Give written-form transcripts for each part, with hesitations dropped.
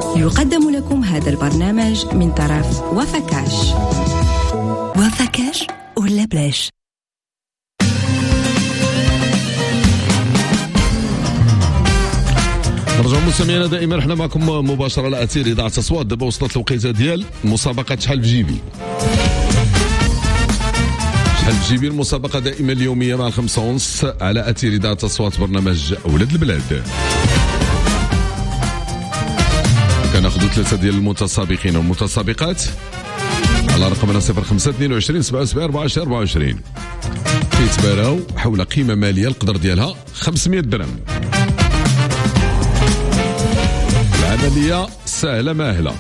يقدم لكم هذا البرنامج من طرف وفكاش. وفكاش ولا بلاش؟ رجعوا مستمعينا، دائما احنا معكم مباشره على اثير اذاعه اصوات. دابا وصلت الوقيته ديال مسابقه شحال في جيبي. شحال في جيبي المسابقه دائما اليوميه مع 5:30 على اثير اذاعه اصوات، برنامج اولاد البلاد. كناخذوا 3 ديال المتسابقين والمتسابقات على رقمنا 05 22 77 24 24 كيتباراو حول قيمه ماليه القدر ديالها 500 درهم. العمليه سهله ماهله.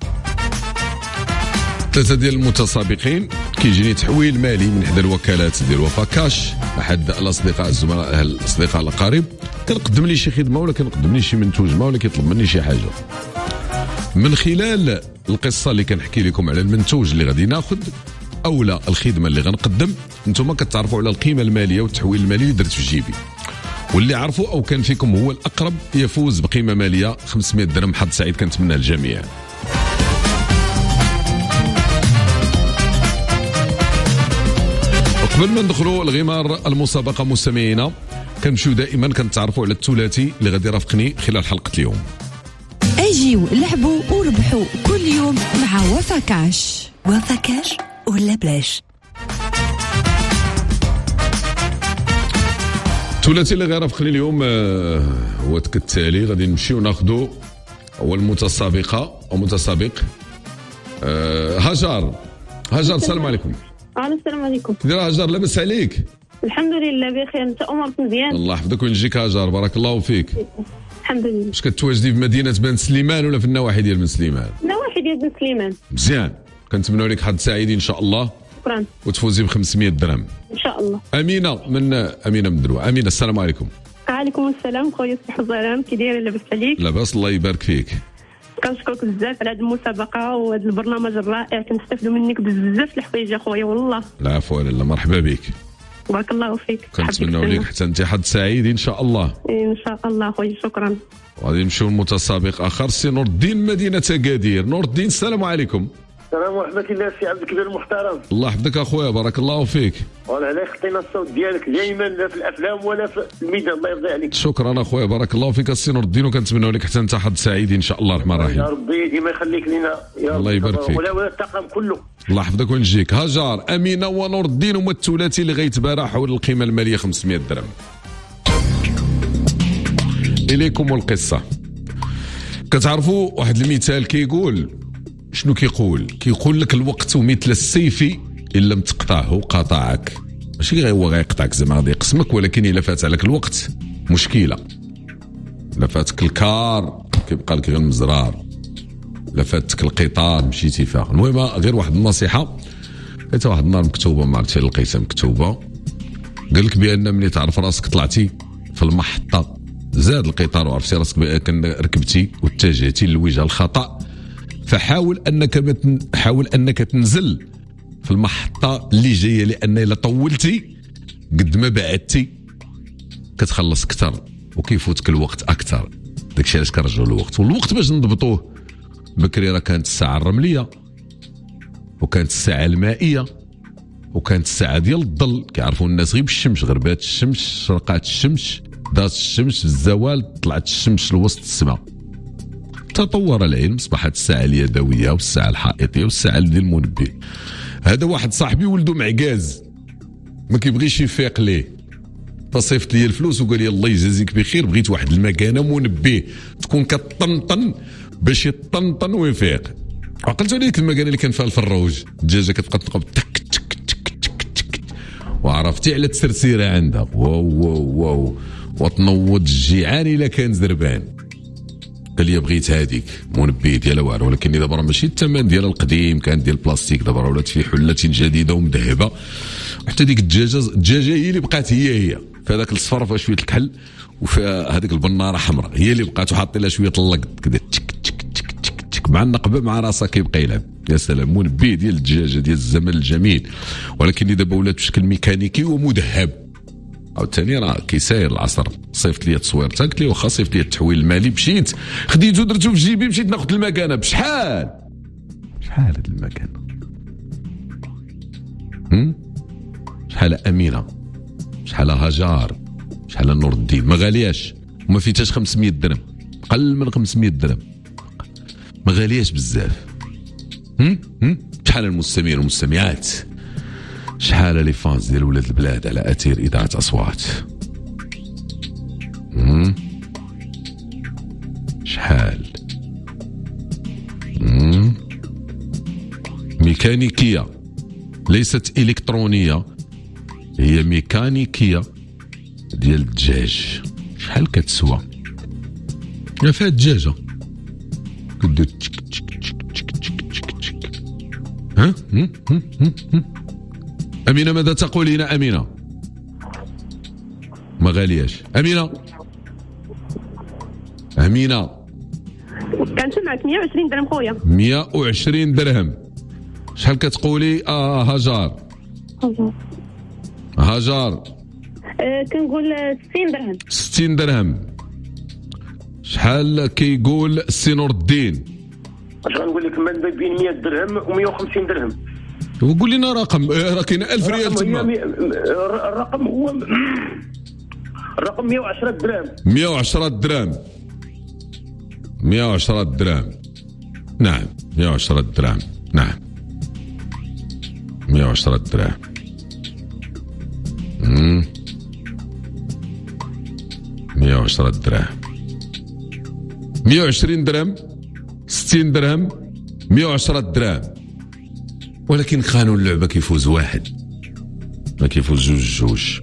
3 ديال المتسابقين كيجيني تحويل مالي من احدى الوكالات ديال وفاكاش، احد الاصدقاء الزملاء الاصدقاء الاقارب كنقدم لي شي خدمه ولا كنقدم لي شي منتوج ما ولا كيطلب مني شي حاجه. من خلال القصه اللي كنحكي لكم على المنتوج اللي غادي ناخذ اولا الخدمه اللي غنقدم، نتوما كتعرفوا على القيمه الماليه والتحويل المالي اللي درت في جيبي، واللي عرفوا او كان فيكم هو الاقرب يفوز بقيمه ماليه 500 درهم. حظ سعيد كنتمنى للجميع. قبل ما ندخلوا الغمار المسابقه مستمعينا، كنمشيو دائما كنتعرفوا على الثلاثي اللي غادي يرافقني خلال حلقه اليوم. اجيو لعبوا وربحوا كل يوم مع وفكاش. وفكاش ولا بلاش؟ الثلاثي اللي غيرافقني اليوم هو كالتالي. غادي نمشيو ناخذوا اول متسابقه او متسابق هاجر. هاجر السلام عليكم. السلام عليكم. كي داير هاجر؟ لاباس عليك؟ الحمد لله بخير. انت امورك مزيان؟ الله يحفظك وينجيك هاجر، بارك الله فيك. الحمد لله. واش كتواجدي في مدينه بن سليمان ولا في النواحي ديال بن سليمان؟ النواحي ديال بن سليمان. مزيان، كنتمنوا لك حظ سعيد ان شاء الله. شكرا. وتفوزي ب 500 درهم ان شاء الله. امينه من دروع. امينه السلام عليكم. وعليكم السلام خويا صباح الظلام. كي داير؟ لاباس عليك؟ لاباس الله يبارك فيك. كنشكرك بزاف على هذه المسابقه وهذا البرنامج الرائع، كنستافدوا منك بزاف الحوايج اخويا والله. العفو لاله، مرحبا بك. بارك الله فيك. كنتمنوا لك حتى انت حظ سعيد ان شاء الله. ان شاء الله خويا. شكرا. غادي نمشيو لمتسابق اخر، سي نور الدين مدينه اكادير. نور الدين السلام عليكم. السلام ورحمة الله سي عبد الكبير المحترم. الله يحفظك اخويا، بارك الله فيك. والله خطينا الصوت ديالك دائما لا في الافلام ولا في الميدان، الله يرضي عليك. شكرا اخويا، بارك الله فيك السي نور الدين، وكنتمنوا لك حتى انت حظ سعيد ان شاء الله الرحمن الرحيم. يا ربي ديما يخليك لينا يا الله يبارك فيك. ولا الطاقم كله. الله يحفظك وينجيك. هاجر، امينه ونور الدين هما الثلاثي اللي غيتبارى حول القيمه الماليه 500 درهم. اليكم القصه. كتعرفوا واحد المثال كيقول شنو كيقول لك الوقت مثل السيف ان لم تقطعه قطعك. ماشي غير هو غيقطعك زعما غادي يقسمك، ولكن الا فات عليك الوقت مشكله. الا فاتك الكار كيبقى لك غير المزرار، الا فاتك القطار مشيتي فيها. المهم غير واحد النصيحه لقيتها واحد النهار مكتوبه، ما عرفتش لقيتها مكتوبه، قال لك بان ملي تعرف راسك طلعتي في المحطه زاد القطار وعرفتي راسك بان ركبتي واتجهتي للوجهه الخطا، فحاول انك تنزل في المحطه اللي جايه، لان الا طولتي قد ما بعدتي كتخلص اكثر وكيفوتك الوقت اكثر. داكشي علاش كنرجعوا للوقت. والوقت باش نضبطوه بكري راه كانت الساعه الرمليه، وكانت الساعه المائيه، وكانت الساعه ديال الظل. كيعرفوا الناس غير بالشمس، غربات الشمس، شرقات الشمس، دات الشمس، في الزوال طلعت الشمس لوسط السماء. تطور العلم، اصبحت الساعه اليدويه والساعه الحائطيه والساعه ديال المنبه. هذا واحد صاحبي ولده معكاز ما كيبغيش يفيق ليه، فصيفط لي الفلوس وقال لي الله يجازيك بخير، بغيت واحد المكانه منبه تكون كطنطن باش يطنطن ويفيق. عقلت عليك المكانه اللي كان فيها الفروج، الدجاجه كتبقى تنقب تك تك تك تك تك، وعرفتي على التسرسيره عندها واو واو واو، وتنوض الجيعان الا كان زربان. قال لي بغيت هذيك منبه ديالها واعر، ولكن دابا راه ماشي الثمن ديالها القديم، كان ديال البلاستيك، دابا راه ولات في حله جديده ومذهبه. حتى ديك الدجاجه هي اللي بقات هي في هذاك الصفر فيها شويه الكحل وفي هذيك البناره حمراء، هي اللي بقات، وحاطين لها شويه اللقط كذا تك تك تك تك تك مع النقبه مع راسها كيبقى يلعب. يا سلام، منبه ديال الدجاجه ديال الزمن الجميل، ولكن دابا ولات بشكل ميكانيكي ومذهب. عاوتاني راه كيساير العصر. صيفط لي تصويرتك، قلت لي واخا صيفط لي التحويل المالي، مشيت خديته درته في جيبي، مشيت ناخذ المكانه. بشحال هاد المكانه؟ شحال امينه، شحال هاجار، شحال نور الدين. ما غالياش وما فيتاش 500 درهم، قل من 500 درهم، ما غالياش بزاف. شحال المستمعين والمستمعات، شحال لي فانز ديال ولاد البلاد على اثير اذاعه اصوات. شحال ميكانيكيه، ليست الكترونيه، هي ميكانيكيه ديال الدجاج. شحال كتسوى؟ يا فيها الدجاجه كدو تشك تشك تشك تشك تشك تشك. ها امينه ماذا تقولين؟ امينه ما غالياش. امينه كنسمعك. 120 درهم خويا. 120 درهم. شحال كتقولي؟ هاجار كنقول 60 درهم. 60 درهم. شحال كيقول السي نور الدين؟ اش غنقول لك، ما بين 100 درهم و 150 درهم. وقول لنا رقم، راه كاين 1000 ريال تما. الرقم هو الرقم 110 درهم. 110 درهم. 110 درهم. نعم 110 درهم. نعم 110 درهم. 110 درهم. 120 درهم. 60 درهم. 110 درهم. ولكن قانون اللعبة كيفوز واحد، ما كيفوز جوج.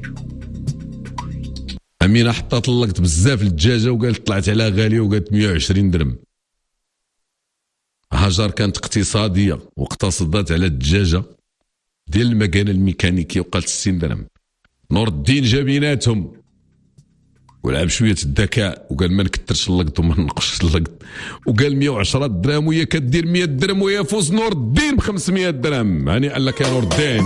أمينة حتى طلقت بزاف الدجاجة وقالت طلعت عليها غالية وقالت 120 درهم. هاجر كانت اقتصادية واقتصدت على الدجاجة ديال المكانة الميكانيكية وقالت 60 درهم. نور الدين جابيناتهم ولعب شوية الذكاء وقال ما نكترش اللقط وما ننقصش اللقط، وقال 110 درهم وهي كدير 100 درهم ويفوز نور الدين ب 500 درهم. يعني قال لك يا نور الدين،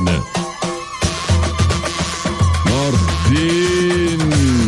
نور الدين،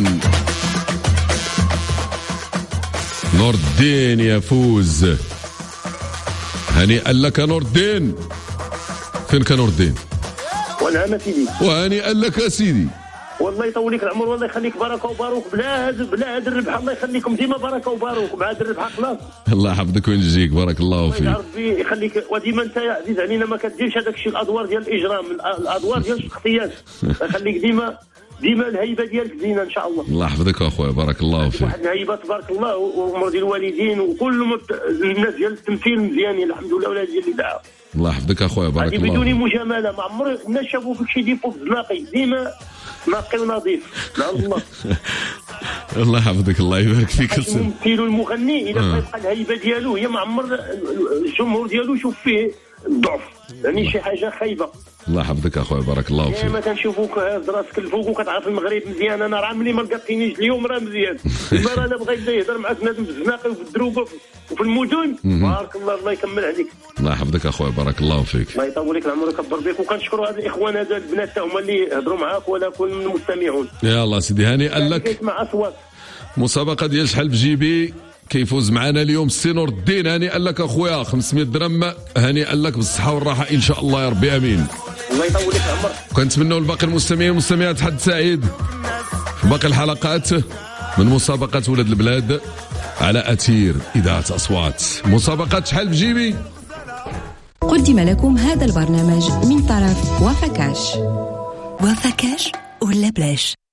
نور الدين يفوز. هاني قال لك يا نور الدين. فين كان نور الدين؟ وانا سيدي. وهاني قال لك يا سيدي والله يطول لك العمر، والله يخليك بركه وباروك. بلا هاد الربحه الله يخليكم ديما بركه وباروك مع هاد الربحه. خلاص الله يحفظك وينجيك، بارك الله فيك. ربي يخليك. وديما انت يا عزيز علينا ما كديرش هذاك الشيء الادوار ديال الاجرام، الادوار ديال الشخصيات. يخليك ديما الهيبه ديالك زينه ان شاء الله. الله يحفظك اخويا، بارك الله فيك. واحد الهيبه تبارك الله، وعمر ديال الوالدين وكل الناس ديال التمثيل مزيانين الحمد لله، ولا ديال اللي دعا. الله يحفظك اخويا، بارك الله. بدون مجامله، ما عمر الناس شافوا فيك شي ديفو ناقي، ديما نقي ونظيف. نعم الله. الله يحفظك، الله يبارك فيك. الممثل والمغني اذا كيبقى الهيبه ديالو هي ما عمر الجمهور ديالو يشوف فيه الضعف، يعني شي حاجه خايبه. الله يحفظك اخويا، بارك الله فيك. ما كنشوفوك هاز راسك الفوق وكتعرف المغرب مزيان. انا راه ملي ما لقيتينيش اليوم راه مزيان. المرة انا بغيت يهضر معاك بنادم في الزناقي وفي الدروبه وفي المدن. بارك الله، الله يكمل عليك. الله يحفظك اخويا، بارك الله فيك. الله يطول لك العمر ويكبر بك. وكنشكروا هاد الاخوان هذا البنات حتى هما اللي هضروا معاك ولا كل المستمعون. يلا سيدي هاني قال لك كيسمع اصوات. مسابقه ديال شحال في جيبي كيفوز معنا اليوم السي نور الدين. هاني قال لك اخويا 500 درهم. هاني قال لك بالصحه والراحه ان شاء الله يا ربي، امين. الله يطول لك العمر. وكنتمنوا لباقي المستمعين والمستمعات حد سعيد في باقي الحلقات من مسابقة ولاد البلاد على أثير إذاعة أصوات. مسابقة شحال في جيبي. قدم لكم هذا البرنامج من طرف وفكاش. وفكاش ولا بلاش.